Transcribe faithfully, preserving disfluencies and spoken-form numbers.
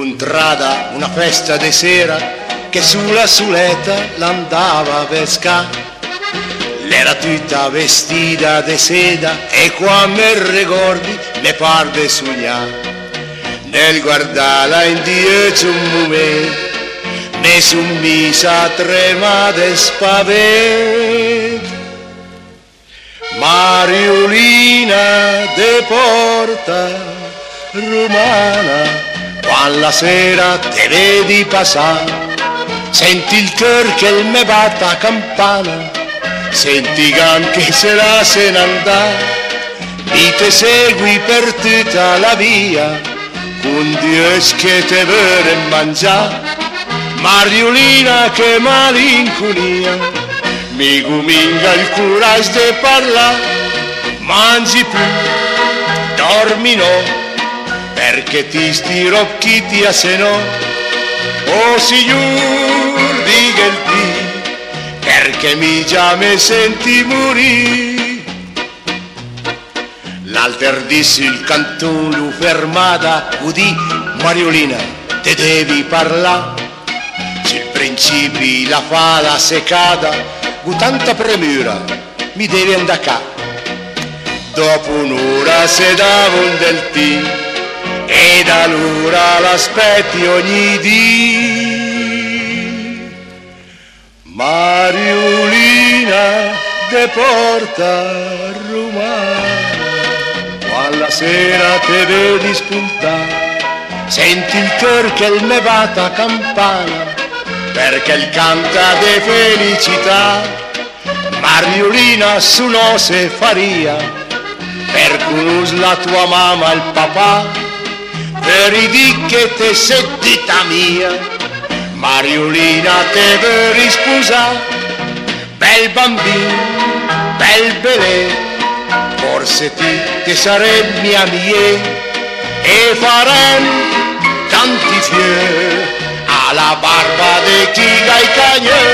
Incontrata una festa di sera che sulla suletta l'andava a pescare. L'era tutta vestita di seda e qua me ricordi ne parve sognare. Nel guardarla in dieci un momento ne son misa tremata e spavento. Mariolina de Porta Romana, quando la sera te vedi passare, senti il cor che me batte a campana, senti che se la se ne andà, mi te segui per tutta la via, con Dios che te vuole mangiare. Mariolina che malinconia, mi comincia il coraggio di parlare, mangi più, dormi no, perché ti stirocchiti a se no. Oh signor, dica il Dio, perché mi già me senti morire. L'alter disse il cantone fermata, udì Mariolina, te devi parlare. Sul principi la fala seccata, con tanta premura, mi devi andare qua. Dopo un'ora se davon del tè, ed allora l'aspetti ogni dì. Mariolina de Porta Romana, quando sera te vedi spuntare, senti il cor che il me batte a campana, perché il canta de felicità. Mariolina su no se faria, per conoscere la tua mamma e il papà, per i dì che te settita mia. Mariolina te veri sposare, bel bambino, bel belè, forse ti te sarei mia mia, e farem tanti fiori alla barba de chi dai cagnè.